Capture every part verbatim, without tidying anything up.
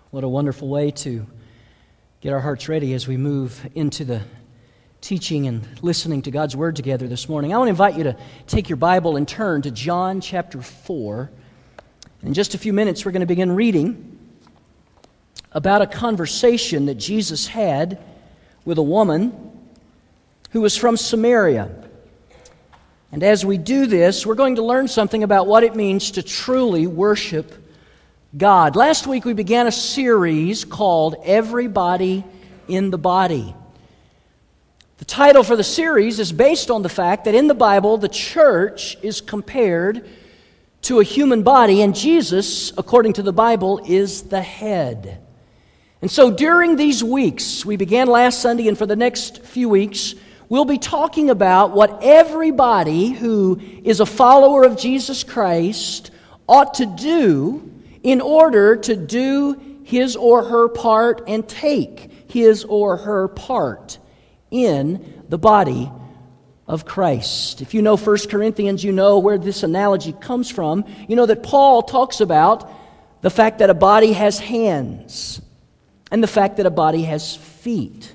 What a wonderful way to get our hearts ready as we move into the teaching and listening to God's Word together this morning. I want to invite you to take your Bible and turn to John chapter four. In just a few minutes, we're going to begin reading about a conversation that Jesus had with a woman who was from Samaria. And as we do this, we're going to learn something about what it means to truly worship God. Last week we began a series called Everybody in the Body. The title for the series is based on the fact that in the Bible the church is compared to a human body, and Jesus, according to the Bible, is the head. And so during these weeks, we began last Sunday, and for the next few weeks, we'll be talking about what everybody who is a follower of Jesus Christ ought to do in order to do his or her part and take his or her part in the body of Christ. If you know First Corinthians, you know where this analogy comes from. You know that Paul talks about the fact that a body has hands and the fact that a body has feet.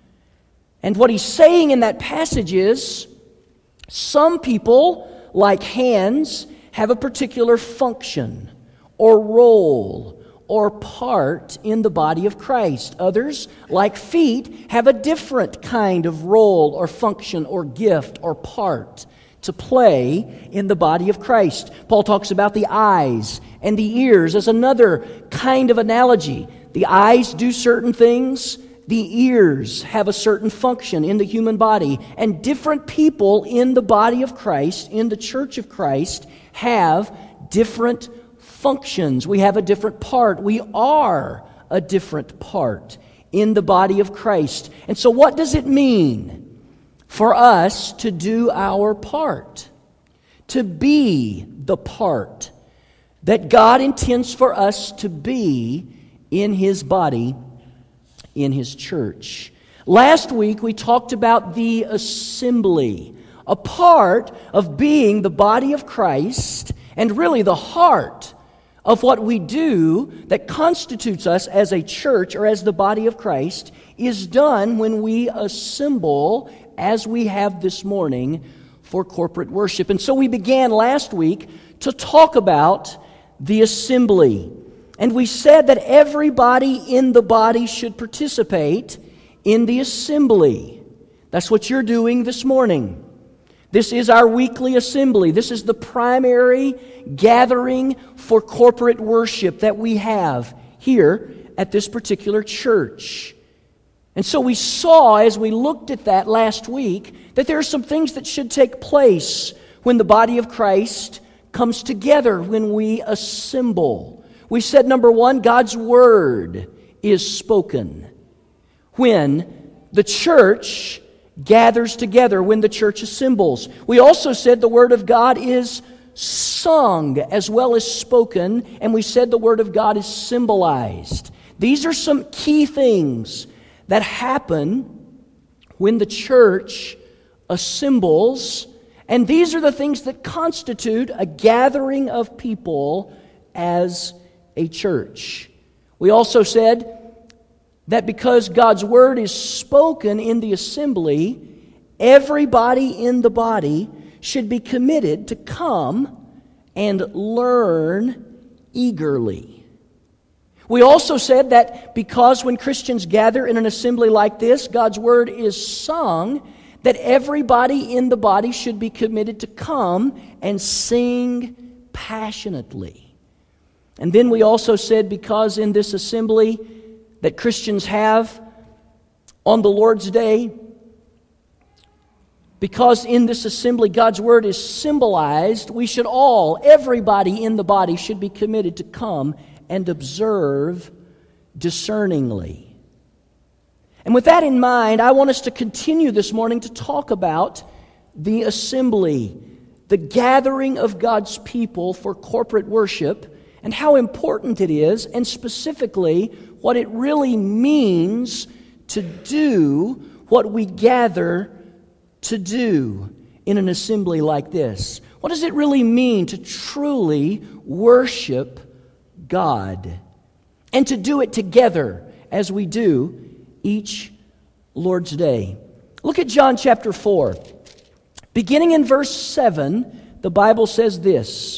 And what he's saying in that passage is, some people, like hands, have a particular function or role or part in the body of Christ. Others, like feet, have a different kind of role or function or gift or part to play in the body of Christ. Paul talks about the eyes and the ears as another kind of analogy. The eyes do certain things. The ears have a certain function in the human body. And different people in the body of Christ, in the church of Christ, have different functions. We have a different part. We are a different part in the body of Christ. And so what does it mean for us to do our part? To be the part that God intends for us to be in His body, in His church. Last week we talked about the assembly, a part of being the body of Christ, and really the heart of what we do that constitutes us as a church or as the body of Christ is done when we assemble, as we have this morning, for corporate worship. And so we began last week to talk about the assembly. And we said that everybody in the body should participate in the assembly. That's what you're doing this morning. This is our weekly assembly. This is the primary gathering for corporate worship that we have here at this particular church. And so we saw, as we looked at that last week, that there are some things that should take place when the body of Christ comes together, when we assemble. We said, number one, God's Word is spoken. When the church gathers together, when the church assembles. We also said the Word of God is sung as well as spoken, and we said the Word of God is symbolized. These are some key things that happen when the church assembles, and these are the things that constitute a gathering of people as a church. We also said that because God's Word is spoken in the assembly, everybody in the body should be committed to come and learn eagerly. We also said that because when Christians gather in an assembly like this, God's Word is sung, that everybody in the body should be committed to come and sing passionately. And then we also said because in this assembly that Christians have on the Lord's Day, because in this assembly God's Word is symbolized, we should all, everybody in the body, should be committed to come and observe discerningly. And with that in mind, I want us to continue this morning to talk about the assembly, the gathering of God's people for corporate worship, and how important it is, and specifically what it really means to do what we gather to do in an assembly like this. What does it really mean to truly worship God? and to do it together as we do each Lord's Day. Look at John chapter four. Beginning in verse seven, the Bible says this: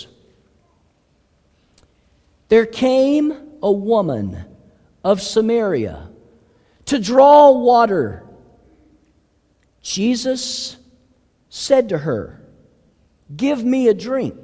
"There came a woman of Samaria to draw water. Jesus said to her, 'Give me a drink.'"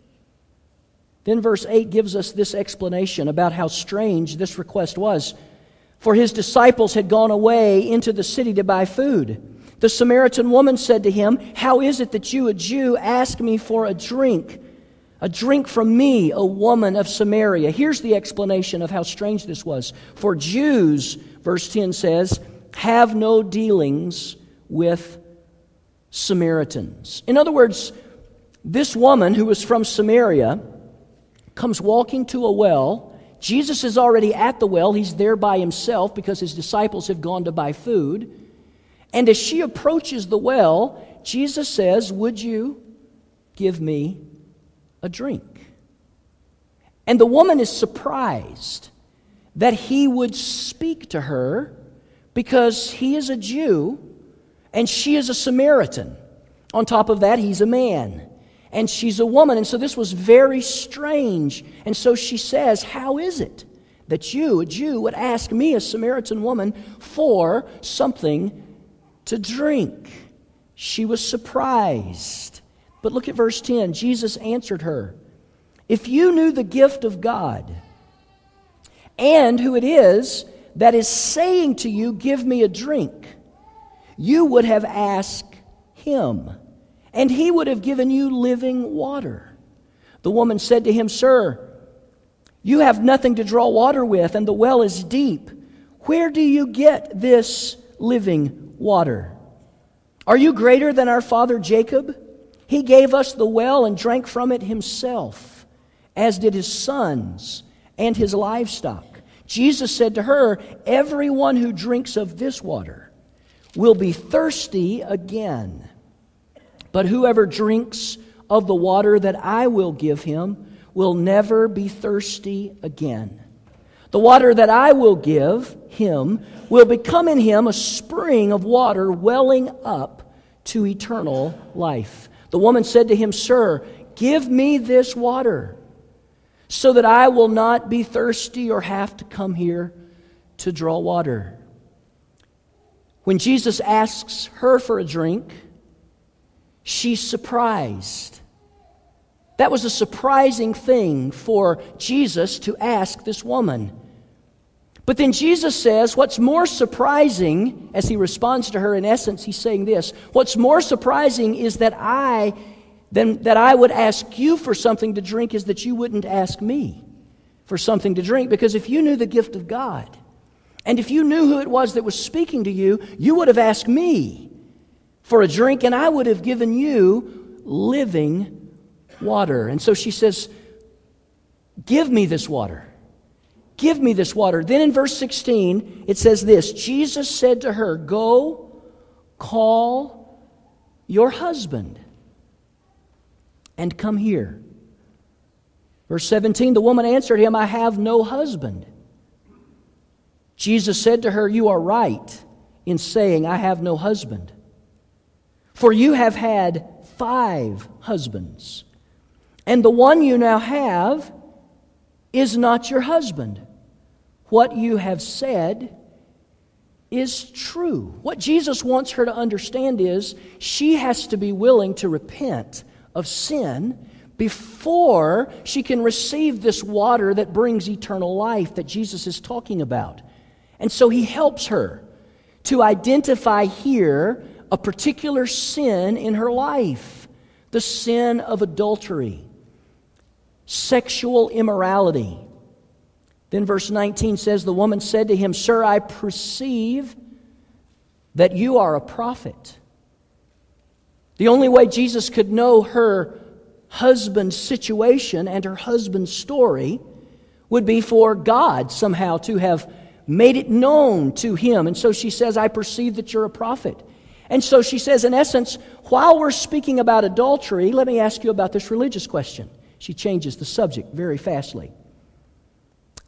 Then verse eight gives us this explanation about how strange this request was. "For his disciples had gone away into the city to buy food. The Samaritan woman said to him, 'How is it that you, a Jew, ask me for a drink? A drink from me, a woman of Samaria.'" Here's the explanation of how strange this was. "For Jews," verse ten says, "have no dealings with Samaritans." In other words, this woman who was from Samaria comes walking to a well. Jesus is already at the well. He's there by himself because his disciples have gone to buy food. And as she approaches the well, Jesus says, "Would you give me a drink?" And the woman is surprised that he would speak to her because he is a Jew and she is a Samaritan. On top of that, he's a man and she's a woman. And so this was very strange. And so she says, "How is it that you, a Jew, would ask me, a Samaritan woman, for something to drink?" She was surprised. But look at verse ten. Jesus answered her, "If you knew the gift of God and who it is that is saying to you, 'Give me a drink,' you would have asked him, and he would have given you living water." The woman said to him, "Sir, you have nothing to draw water with, and the well is deep. Where do you get this living water? Are you greater than our father Jacob? He gave us the well and drank from it himself, as did his sons and his livestock." Jesus said to her, "Everyone who drinks of this water will be thirsty again. But whoever drinks of the water that I will give him will never be thirsty again. The water that I will give him will become in him a spring of water welling up to eternal life." The woman said to him, "Sir, give me this water so that I will not be thirsty or have to come here to draw water." When Jesus asks her for a drink, she's surprised. That was a surprising thing for Jesus to ask this woman. But then Jesus says, what's more surprising, as he responds to her, in essence, he's saying this: what's more surprising is that I, than that I would ask you for something to drink, is that you wouldn't ask me for something to drink. Because if you knew the gift of God, and if you knew who it was that was speaking to you, you would have asked me for a drink, and I would have given you living water. And so she says, "Give me this water. Give me this water." Then in verse sixteen, it says this: Jesus said to her, "Go, call your husband and come here." Verse seventeen, the woman answered him, "I have no husband." Jesus said to her, "You are right in saying, 'I have no husband.' For you have had five husbands, and the one you now have is not your husband. What you have said is true." What Jesus wants her to understand is she has to be willing to repent of sin before she can receive this water that brings eternal life that Jesus is talking about. And so he helps her to identify here a particular sin in her life: the sin of adultery, sexual immorality. Then verse nineteen says, the woman said to him, "Sir, I perceive that you are a prophet." The only way Jesus could know her husband's situation and her husband's story would be for God somehow to have made it known to him. And so she says, "I perceive that you're a prophet." And so she says, in essence, while we're speaking about adultery, let me ask you about this religious question. She changes the subject very fastly.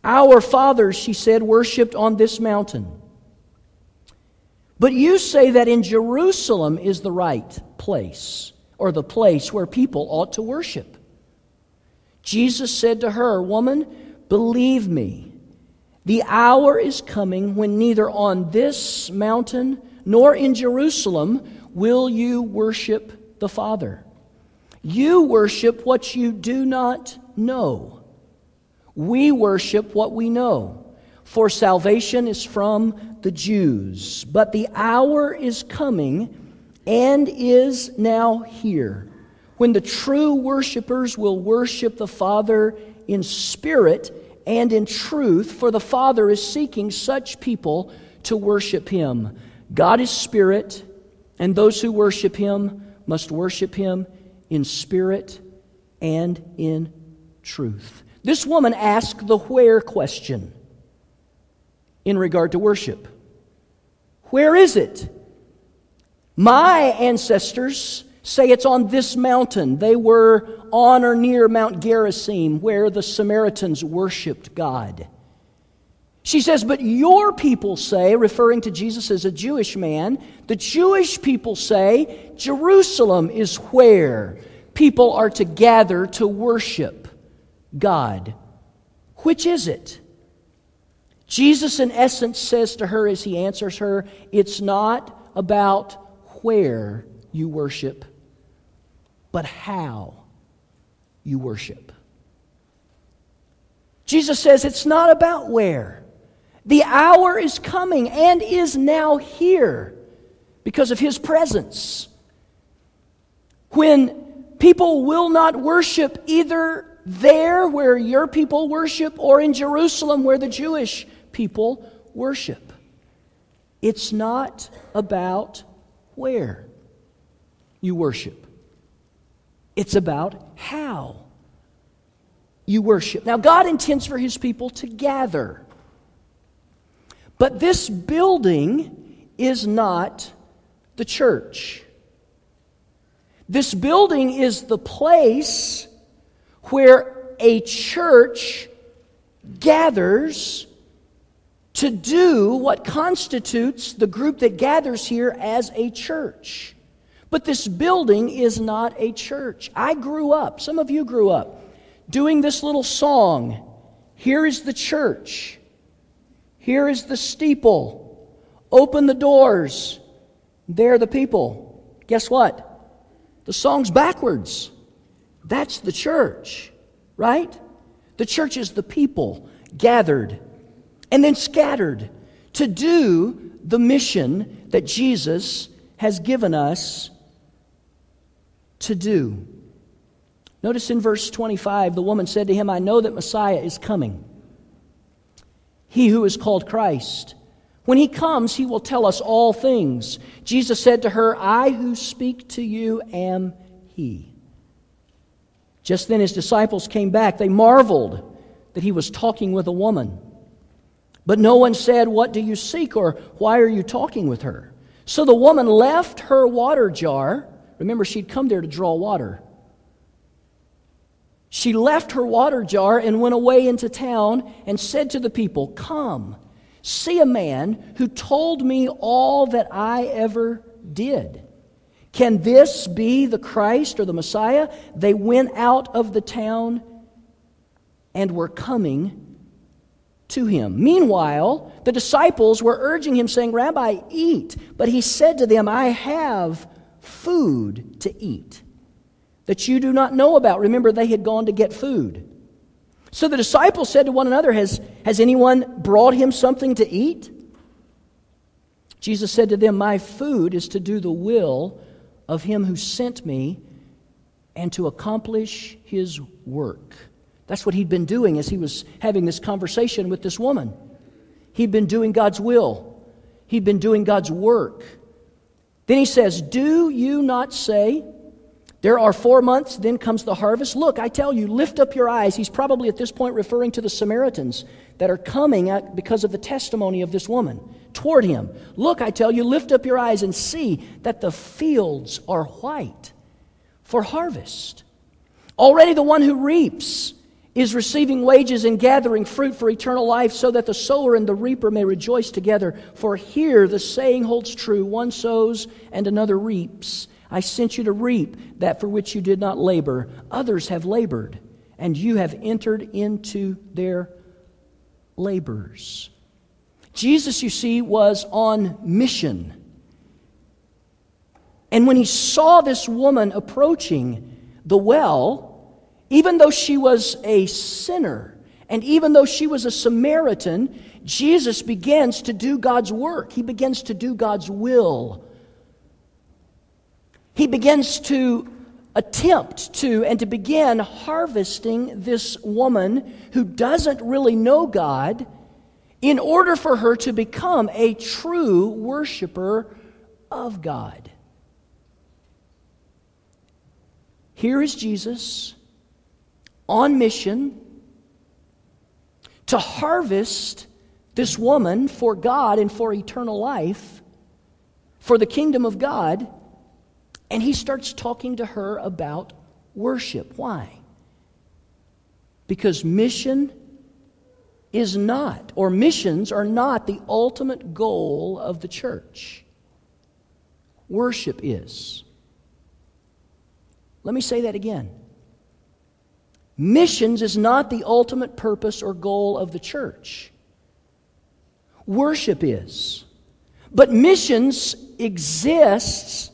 Our fathers," she said, "worshipped on this mountain. But you say that in Jerusalem is the right place, or the place where people ought to worship." Jesus said to her, "Woman, believe me, the hour is coming when neither on this mountain nor in Jerusalem will you worship the Father. You worship what you do not know. We worship what we know, for salvation is from the Jews. But the hour is coming and is now here, when the true worshipers will worship the Father in spirit and in truth, for the Father is seeking such people to worship Him. God is spirit, and those who worship Him must worship Him in spirit and in truth." This woman asked the where question in regard to worship. Where is it? My ancestors say it's on this mountain. They were on or near Mount Gerizim, where the Samaritans worshipped God. She says, "But your people say," referring to Jesus as a Jewish man, "the Jewish people say Jerusalem is where people are to gather to worship God. Which is it?" Jesus, in essence, says to her as He answers her, it's not about where you worship, but how you worship. Jesus says it's not about where. The hour is coming and is now here because of His presence, when people will not worship either there where your people worship or in Jerusalem where the Jewish people worship. It's not about where you worship. It's about how you worship. Now, God intends for His people to gather. But this building is not the church. This building is the place where a church gathers to do what constitutes the group that gathers here as a church. But this building is not a church. I grew up, some of you grew up, doing this little song, "Here is the church, here is the steeple, open the doors, there are the people." Guess what? The song's backwards. That's the church, right? The church is the people gathered and then scattered to do the mission that Jesus has given us to do. Notice in verse twenty-five, the woman said to Him, "I know that Messiah is coming, He who is called Christ. When He comes, He will tell us all things." Jesus said to her, "I who speak to you am He." Just then His disciples came back. They marveled that He was talking with a woman. But no one said, "What do you seek?" or "Why are you talking with her?" So the woman left her water jar. Remember, she'd come there to draw water. She left her water jar and went away into town and said to the people, "Come, see a man who told me all that I ever did. Can this be the Christ or the Messiah?" They went out of the town and were coming to Him. Meanwhile, the disciples were urging Him, saying, "Rabbi, eat." But He said to them, "I have food to eat that you do not know about." Remember, they had gone to get food. So the disciples said to one another, Has, has anyone brought Him something to eat? Jesus said to them, "My food is to do the will of Him who sent me and to accomplish His work." That's what He'd been doing as He was having this conversation with this woman. He'd been doing God's will. He'd been doing God's work. Then He says, "Do you not say, there are four months, then comes the harvest? Look, I tell you, lift up your eyes." He's probably at this point referring to the Samaritans that are coming because of the testimony of this woman toward Him. "Look, I tell you, lift up your eyes and see that the fields are white for harvest. Already the one who reaps is receiving wages and gathering fruit for eternal life, so that the sower and the reaper may rejoice together. For here the saying holds true, one sows and another reaps. I sent you to reap that for which you did not labor. Others have labored, and you have entered into their labors. Jesus, you see, was on mission. And when he saw this woman approaching the well, even though she was a sinner, and even though she was a Samaritan, Jesus begins to do God's work. He begins to do God's will. He begins to attempt to and to begin harvesting this woman who doesn't really know God, in order for her to become a true worshiper of God. Here is Jesus on mission to harvest this woman for God and for eternal life, for the kingdom of God, and he starts talking to her about worship. Why? Because mission is not, or missions are not, the ultimate goal of the church. Worship is. Let me say that again. Missions is not the ultimate purpose or goal of the church. Worship is. But missions exists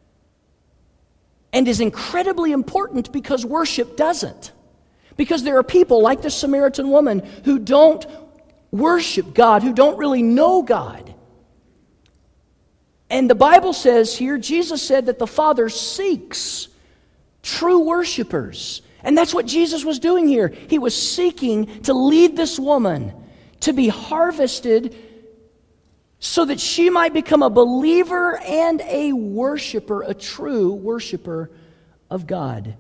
and is incredibly important because worship doesn't. Because there are people like the Samaritan woman who don't worship God, who don't really know God. And the Bible says here, Jesus said that the Father seeks true worshipers. And that's what Jesus was doing here. He was seeking to lead this woman to be harvested so that she might become a believer and a worshiper, a true worshiper of God.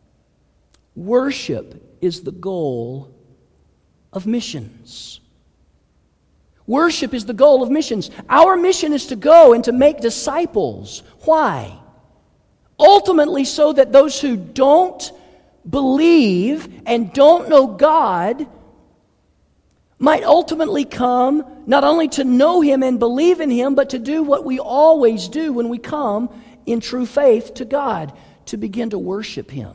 Worship is the goal of missions. Worship is the goal of missions. Our mission is to go and to make disciples. Why? Ultimately, so that those who don't believe and don't know God might ultimately come not only to know Him and believe in Him, but to do what we always do when we come in true faith to God, to begin to worship Him.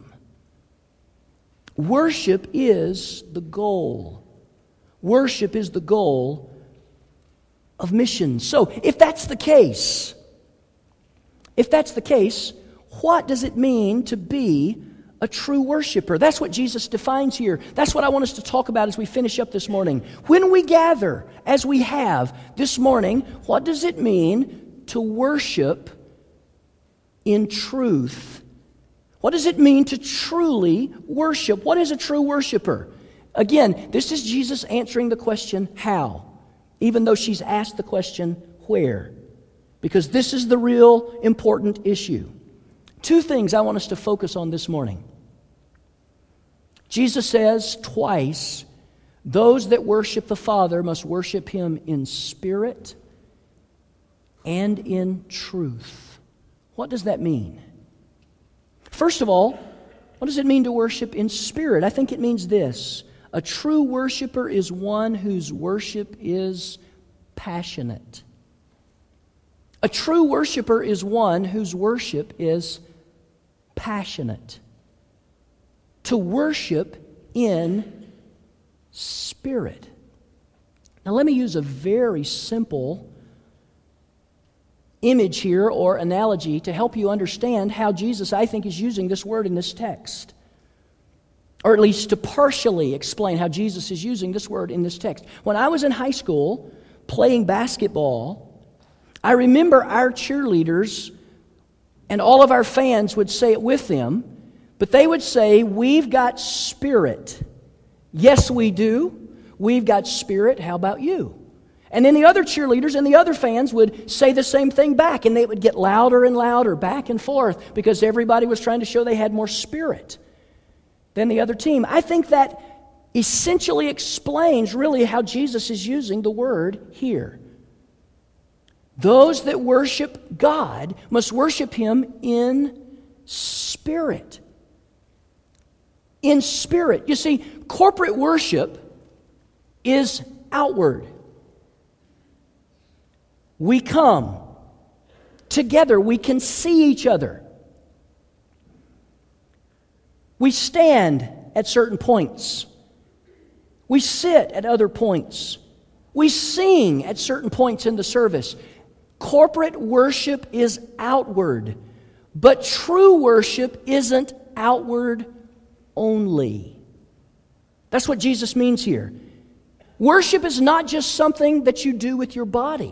Worship is the goal. Worship is the goal of missions. So, if that's the case, if that's the case, what does it mean to be a true worshiper? That's what Jesus defines here. That's what I want us to talk about as we finish up this morning. When we gather, as we have this morning, what does it mean to worship in truth? What does it mean to truly worship? What is a true worshiper? Again, this is Jesus answering the question, how? Even though she's asked the question, where? Because this is the real important issue. Two things I want us to focus on this morning. Jesus says twice, those that worship the Father must worship Him in spirit and in truth. What does that mean? First of all, what does it mean to worship in spirit? I think it means this. A true worshiper is one whose worship is passionate. A true worshiper is one whose worship is passionate. To worship in spirit. Now let me use a very simple image here or analogy to help you understand how Jesus, I think, is using this word in this text. Or at least to partially explain how Jesus is using this word in this text. When I was in high school playing basketball, I remember our cheerleaders and all of our fans would say it with them, but they would say, "We've got spirit." Yes, we do. We've got spirit. How about you? And then the other cheerleaders and the other fans would say the same thing back, and they would get louder and louder, back and forth, because everybody was trying to show they had more spirit than the other team. I think that essentially explains really how Jesus is using the word here. Those that worship God must worship Him in spirit. in spirit. You see, corporate worship is outward. We come together. We can see each other. We stand at certain points. We sit at other points. We sing at certain points in the service. Corporate worship is outward, but true worship isn't outward only. That's what Jesus means here. Worship is not just something that you do with your body.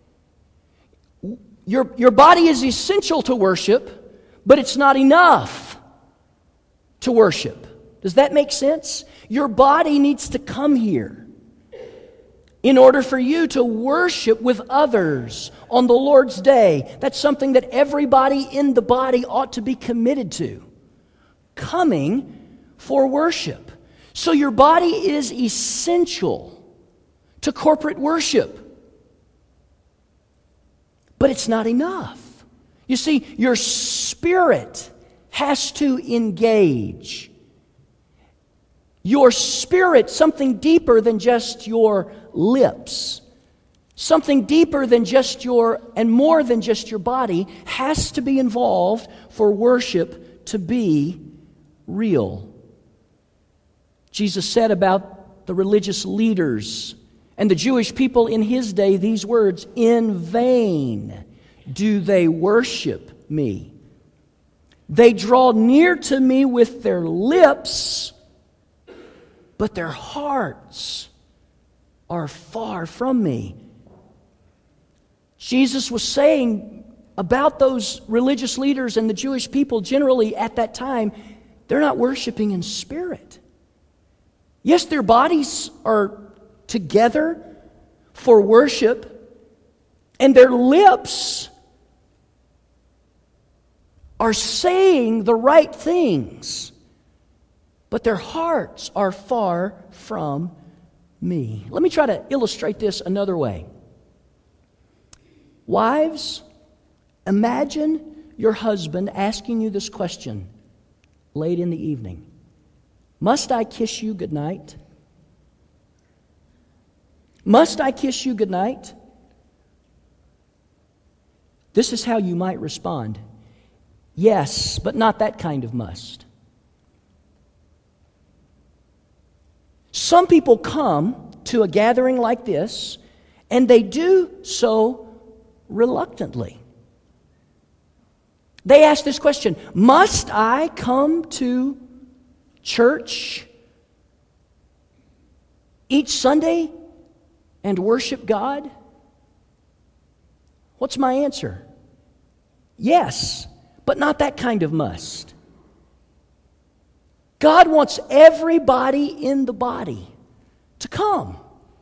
Your, your body is essential to worship, but it's not enough to worship. Does that make sense? Your body needs to come here in order for you to worship with others on the Lord's day. That's something that everybody in the body ought to be committed to. Coming for worship. So your body is essential to corporate worship. But it's not enough. You see, your spirit has to engage. Your spirit, something deeper than just your lips, something deeper than just your, and more than just your body, has to be involved for worship to be real. Jesus said about the religious leaders and the Jewish people in His day these words, "In vain do they worship me. They draw near to me with their lips, but their hearts are far from me." Jesus was saying about those religious leaders and the Jewish people generally at that time, they're not worshiping in spirit. Yes, their bodies are together for worship, and their lips are saying the right things, but their hearts are far from me. Let me try to illustrate this another way. Wives, imagine your husband asking you this question late in the evening. Must I kiss you goodnight? Must I kiss you goodnight? This is how you might respond. Yes, but not that kind of must. Some people come to a gathering like this, and they do so reluctantly. They ask this question, must I come to church each Sunday and worship God? What's my answer? Yes, but not that kind of must. God wants everybody in the body to come.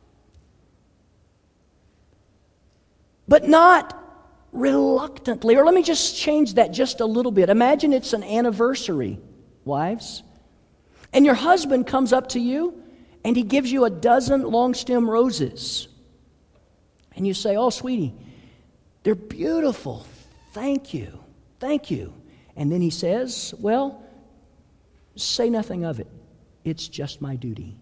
But not reluctantly. Or let me just change that just a little bit. Imagine it's an anniversary, wives. And your husband comes up to you and he gives you a dozen long stem roses. And you say, "Oh, sweetie, they're beautiful. Thank you. Thank you." And then he says, "Well, say nothing of it. It's just my duty."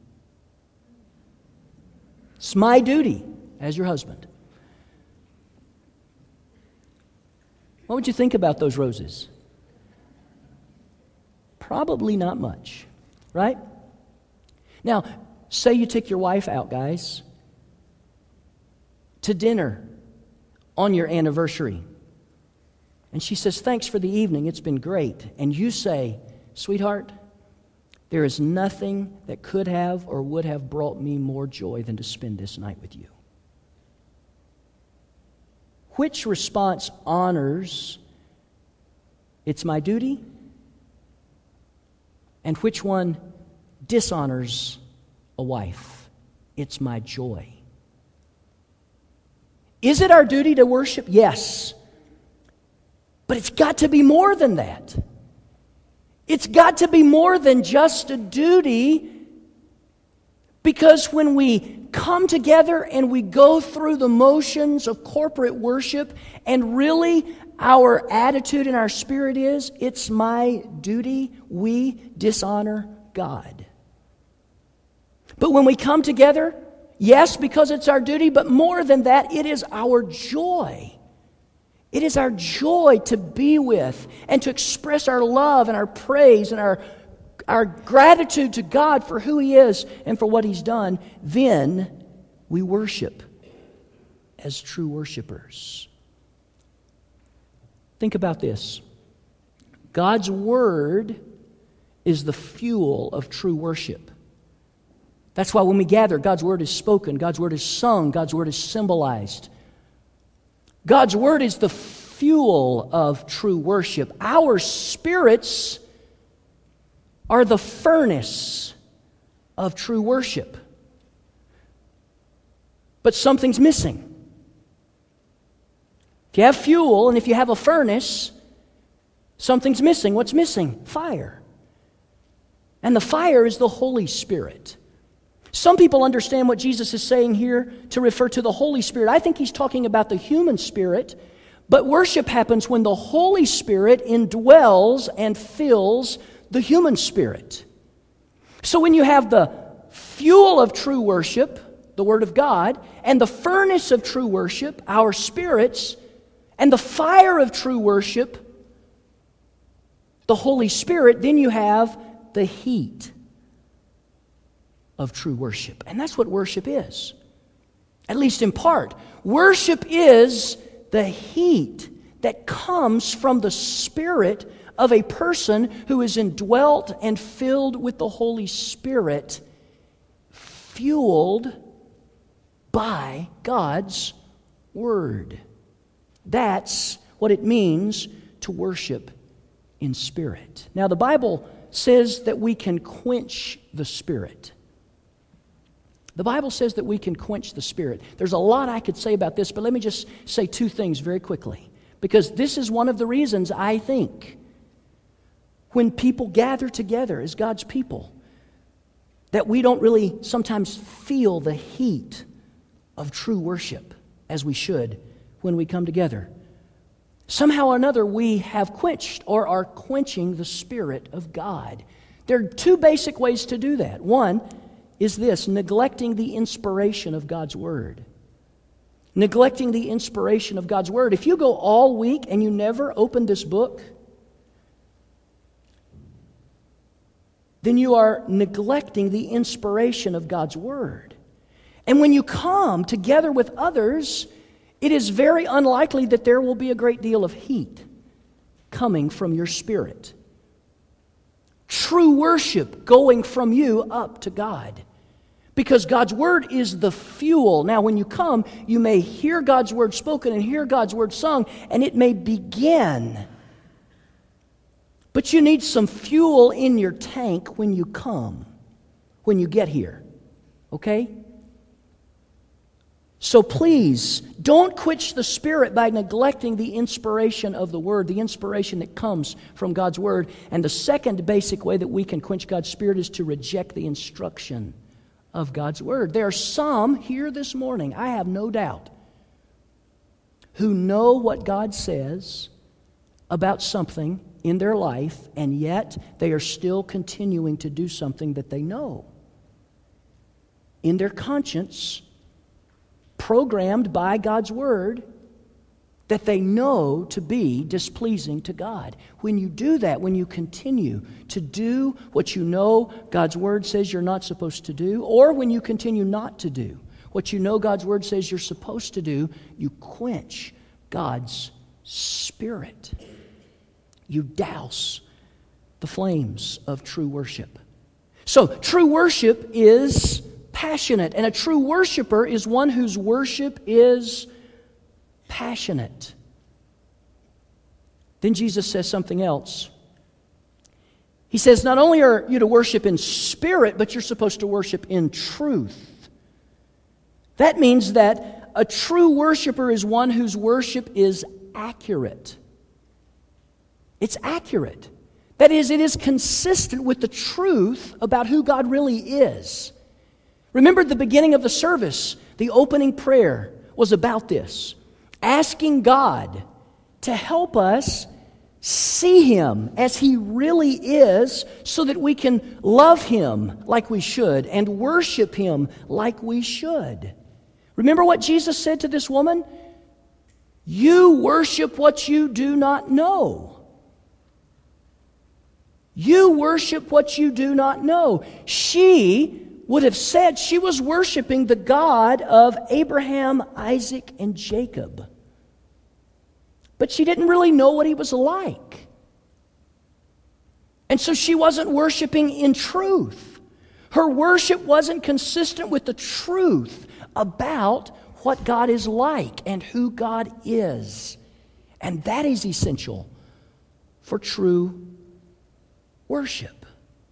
It's my duty as your husband. What would you think about those roses? Probably not much, right? Now, say you take your wife out, guys, to dinner on your anniversary. And she says, "Thanks for the evening. It's been great." And you say, "Sweetheart, there is nothing that could have or would have brought me more joy than to spend this night with you." Which response honors, "It's my duty," and which one dishonors a wife, "It's my joy"? Is it our duty to worship? Yes. But it's got to be more than that. It's got to be more than just a duty, because when we come together and we go through the motions of corporate worship, and really our attitude and our spirit is, "It's my duty," we dishonor God. But when we come together, yes, because it's our duty, but more than that, it is our joy. It is our joy to be with and to express our love and our praise and our, our gratitude to God for who He is and for what He's done. Then we worship as true worshipers. Think about this. God's Word is the fuel of true worship. That's why when we gather, God's Word is spoken, God's Word is sung, God's Word is symbolized. God's Word is the fuel of true worship. Our spirits are the furnace of true worship. But something's missing. If you have fuel and if you have a furnace, something's missing. What's missing? Fire. And the fire is the Holy Spirit. Some people understand what Jesus is saying here to refer to the Holy Spirit. I think He's talking about the human spirit, but worship happens when the Holy Spirit indwells and fills the human spirit. So when you have the fuel of true worship, the Word of God, and the furnace of true worship, our spirits, and the fire of true worship, the Holy Spirit, then you have the heat of true worship. And that's what worship is. At least in part. Worship is the heat that comes from the spirit of a person who is indwelt and filled with the Holy Spirit, fueled by God's Word. That's what it means to worship in spirit. Now, the Bible says that we can quench the Spirit. The Bible says that we can quench the Spirit. There's a lot I could say about this, but let me just say two things very quickly. Because this is one of the reasons I think when people gather together as God's people, that we don't really sometimes feel the heat of true worship as we should when we come together. Somehow or another, we have quenched or are quenching the Spirit of God. There are two basic ways to do that. One is this, neglecting the inspiration of God's Word. Neglecting the inspiration of God's Word. If you go all week and you never open this book, then you are neglecting the inspiration of God's Word. And when you come together with others, it is very unlikely that there will be a great deal of heat coming from your spirit. True worship going from you up to God. Because God's Word is the fuel. Now, when you come, you may hear God's Word spoken and hear God's Word sung, and it may begin. But you need some fuel in your tank when you come, when you get here. Okay? So please, don't quench the Spirit by neglecting the inspiration of the Word, the inspiration that comes from God's Word. And the second basic way that we can quench God's Spirit is to reject the instruction of God's Word. There are some here this morning, I have no doubt, who know what God says about something in their life, and yet they are still continuing to do something that they know. In their conscience, programmed by God's Word, that they know to be displeasing to God. When you do that, when you continue to do what you know God's Word says you're not supposed to do, or when you continue not to do what you know God's Word says you're supposed to do, you quench God's Spirit. You douse the flames of true worship. So, true worship is passionate, and a true worshiper is one whose worship is passionate. Then Jesus says something else. He says, not only are you to worship in spirit, but you're supposed to worship in truth. That means that a true worshiper is one whose worship is accurate. It's accurate. That is, it is consistent with the truth about who God really is. Remember the beginning of the service, the opening prayer was about this. Asking God to help us see Him as He really is so that we can love Him like we should and worship Him like we should. Remember what Jesus said to this woman? You worship what you do not know. You worship what you do not know. She would have said she was worshiping the God of Abraham, Isaac, and Jacob. But she didn't really know what He was like. And so she wasn't worshiping in truth. Her worship wasn't consistent with the truth about what God is like and who God is. And that is essential for true worship.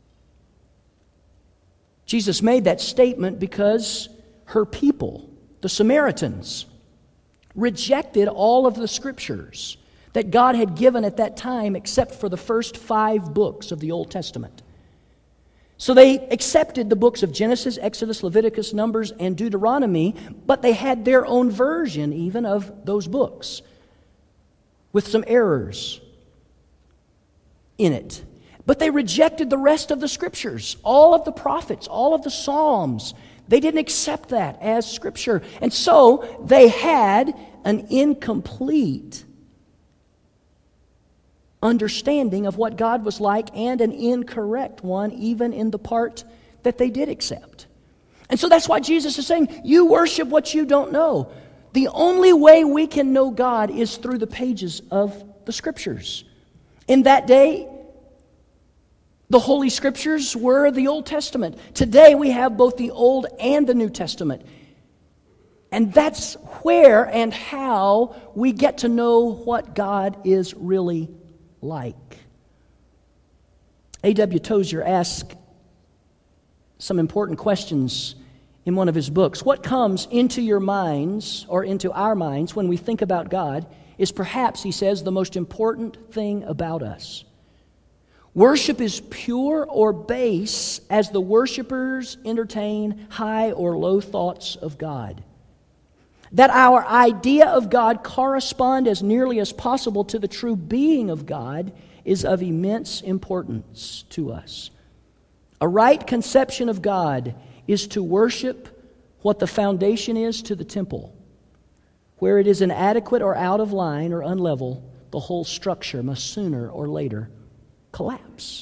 Jesus made that statement because her people, the Samaritans, rejected all of the scriptures that God had given at that time except for the first five books of the Old Testament. So they accepted the books of Genesis, Exodus, Leviticus, Numbers, and Deuteronomy, but they had their own version even of those books with some errors in it. But they rejected the rest of the scriptures, all of the prophets, all of the Psalms. They didn't accept that as scripture. And so they had an incomplete understanding of what God was like and an incorrect one even in the part that they did accept. And so that's why Jesus is saying, you worship what you don't know. The only way we can know God is through the pages of the scriptures. In that day, the Holy Scriptures were the Old Testament. Today we have both the Old and the New Testament. And that's where and how we get to know what God is really like. A W Tozer asked some important questions in one of his books. What comes into your minds or into our minds when we think about God is perhaps, he says, the most important thing about us. Worship is pure or base as the worshipers entertain high or low thoughts of God. That our idea of God correspond as nearly as possible to the true being of God is of immense importance to us. A right conception of God is to worship what the foundation is to the temple. Where it is inadequate or out of line or unlevel, the whole structure must sooner or later collapse.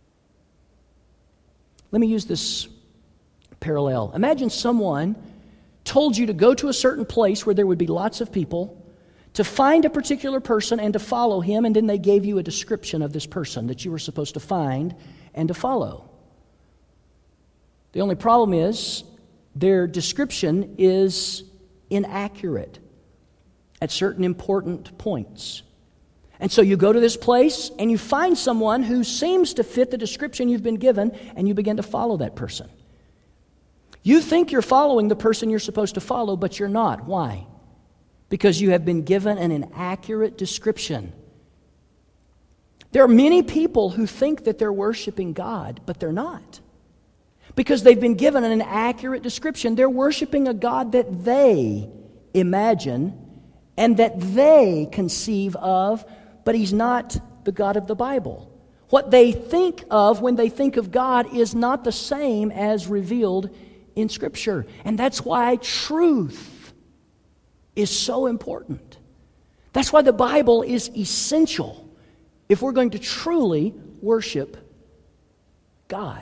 Let me use this parallel. Imagine someone told you to go to a certain place where there would be lots of people, to find a particular person and to follow him, and then they gave you a description of this person that you were supposed to find and to follow. The only problem is their description is inaccurate at certain important points. And so you go to this place and you find someone who seems to fit the description you've been given, and you begin to follow that person. You think you're following the person you're supposed to follow, but you're not. Why? Because you have been given an inaccurate description. There are many people who think that they're worshiping God, but they're not. Because they've been given an inaccurate description. They're worshiping a God that they imagine and that they conceive of, but He's not the God of the Bible. What they think of when they think of God is not the same as revealed in Scripture. And that's why truth is so important. That's why the Bible is essential if we're going to truly worship God.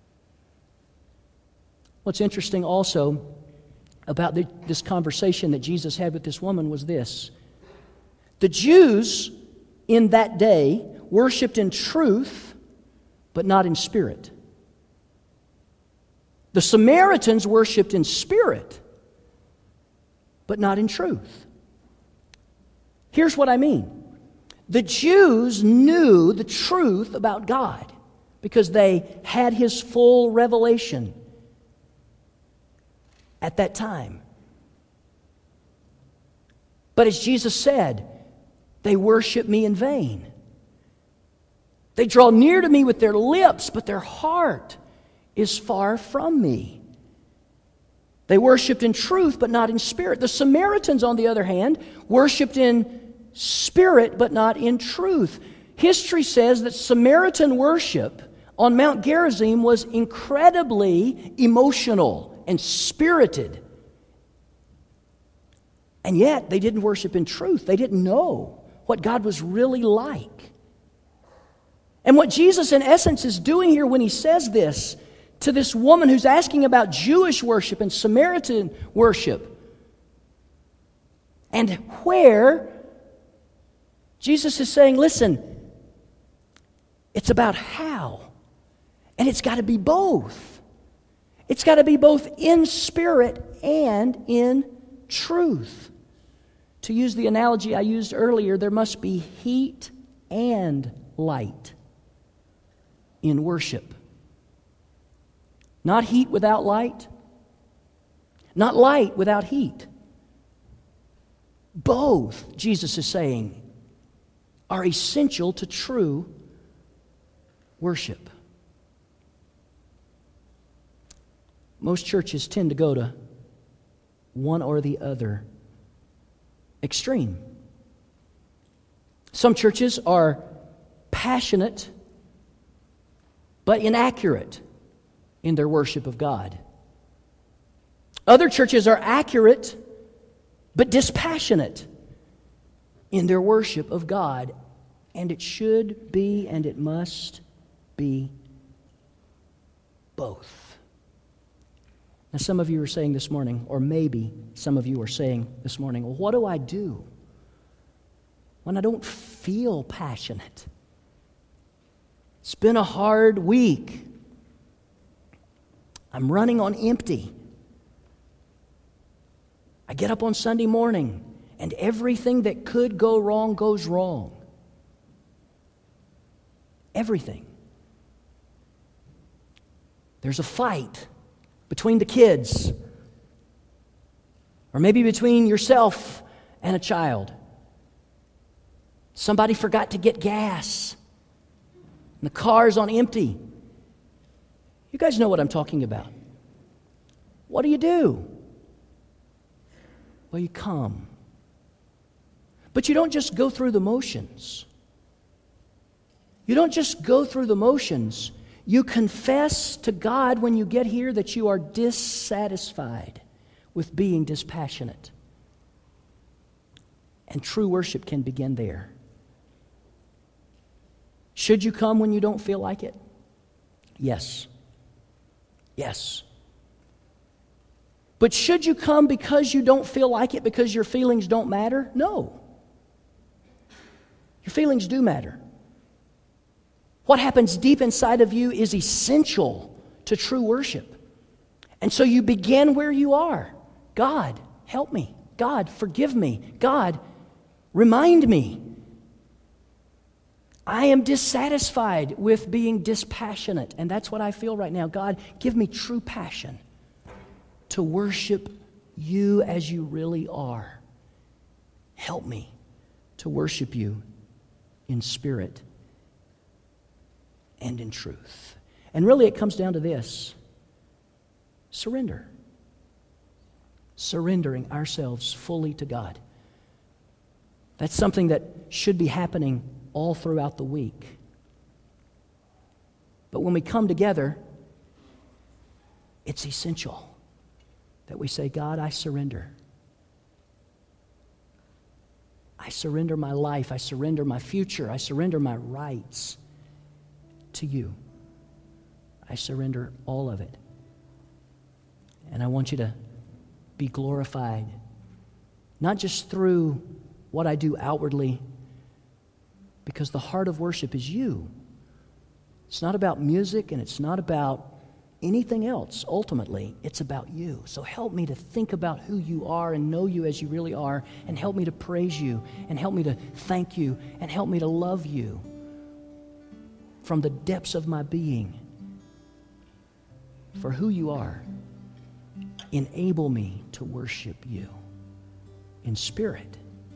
What's interesting also about the, this conversation that Jesus had with this woman was this. The Jews in that day worshiped in truth, but not in spirit. The Samaritans worshiped in spirit, but not in truth. Here's what I mean. The Jews knew the truth about God because they had His full revelation at that time. But as Jesus said, they worship me in vain. They draw near to me with their lips, but their heart is far from me. They worshiped in truth, but not in spirit. The Samaritans, on the other hand, worshiped in spirit, but not in truth. History says that Samaritan worship on Mount Gerizim was incredibly emotional and spirited. And yet, they didn't worship in truth. They didn't know what God was really like. And what Jesus, in essence, is doing here when he says this to this woman who's asking about Jewish worship and Samaritan worship, and where Jesus is saying, listen, it's about how. And it's got to be both. It's got to be both in spirit and in truth. To use the analogy I used earlier, there must be heat and light in worship. Not heat without light. Not light without heat. Both, Jesus is saying, are essential to true worship. Most churches tend to go to one or the other extreme. Some churches are passionate but inaccurate in their worship of God. Other churches are accurate but dispassionate in their worship of God. And it should be and it must be both. Now, some of you are saying this morning, or maybe some of you are saying this morning, well, what do I do when I don't feel passionate? It's been a hard week. I'm running on empty. I get up on Sunday morning, and everything that could go wrong goes wrong. Everything. There's a fight between the kids, or maybe between yourself and a child. Somebody forgot to get gas, and the car's on empty. You guys know what I'm talking about. What do you do? Well, you come. But you don't just go through the motions. You don't just go through the motions. You confess to God when you get here that you are dissatisfied with being dispassionate. And true worship can begin there. Should you come when you don't feel like it? Yes. Yes. But should you come because you don't feel like it, because your feelings don't matter? No. Your feelings do matter. What happens deep inside of you is essential to true worship. And so you begin where you are. God, help me. God, forgive me. God, remind me. I am dissatisfied with being dispassionate, and that's what I feel right now. God, give me true passion to worship you as you really are. Help me to worship you in spirit and in truth. And really it comes down to this: surrender. Surrendering ourselves fully to God. That's something that should be happening all throughout the week. But when we come together, it's essential that we say, God, I surrender. I surrender my life. I surrender my future. I surrender my rights to you. I surrender all of it. And I want you to be glorified, not just through what I do outwardly, because the heart of worship is you. It's not about music, and it's not about anything else. Ultimately, it's about you. So help me to think about who you are and know you as you really are, and help me to praise you, and help me to thank you, and help me to love you from the depths of my being for who you are. Enable me to worship you in spirit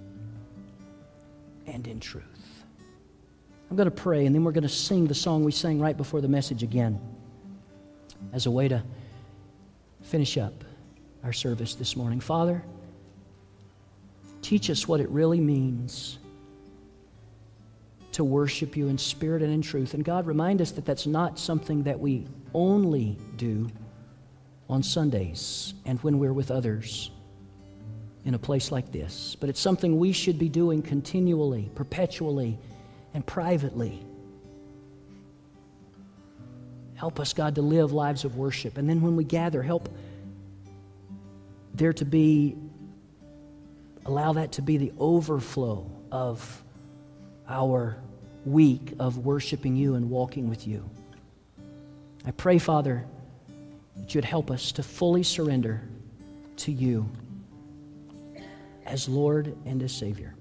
and in truth. I'm going to pray, and then we're going to sing the song we sang right before the message again as a way to finish up our service this morning. Father, teach us what it really means to worship you in spirit and in truth. And God, remind us that that's not something that we only do on Sundays and when we're with others in a place like this, but it's something we should be doing continually, perpetually, and privately. Help us, God, to live lives of worship. And then when we gather, help there to be, allow that to be the overflow of our week of worshiping you and walking with you. I pray, Father, that you'd help us to fully surrender to you as Lord and as Savior,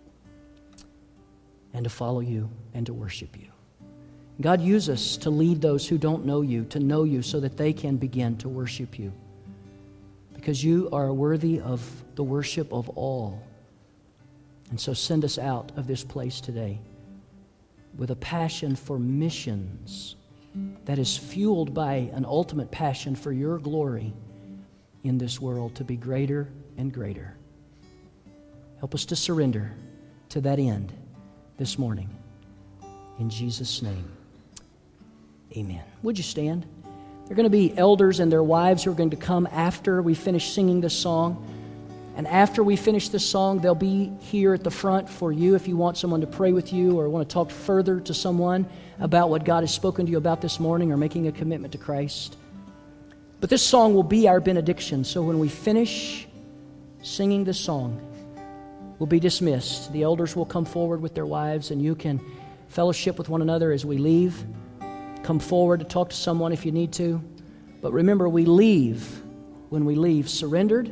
and to follow you and to worship you. God, use us to lead those who don't know you, to know you so that they can begin to worship you, because you are worthy of the worship of all. And so send us out of this place today with a passion for missions that is fueled by an ultimate passion for your glory in this world to be greater and greater. Help us to surrender to that end this morning. In Jesus' name, amen. Would you stand? There are going to be elders and their wives who are going to come after we finish singing this song. And after we finish this song, they'll be here at the front for you if you want someone to pray with you or want to talk further to someone about what God has spoken to you about this morning or making a commitment to Christ. But this song will be our benediction. So when we finish singing this song, we'll be dismissed. The elders will come forward with their wives, and you can fellowship with one another as we leave. Come forward to talk to someone if you need to. But remember, we leave, when we leave, surrendered,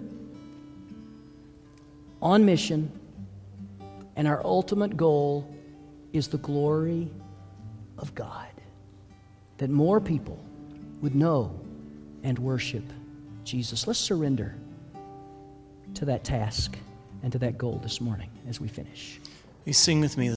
on mission, and our ultimate goal is the glory of God. That more people would know and worship Jesus. Let's surrender to that task and to that goal this morning as we finish. You sing with me.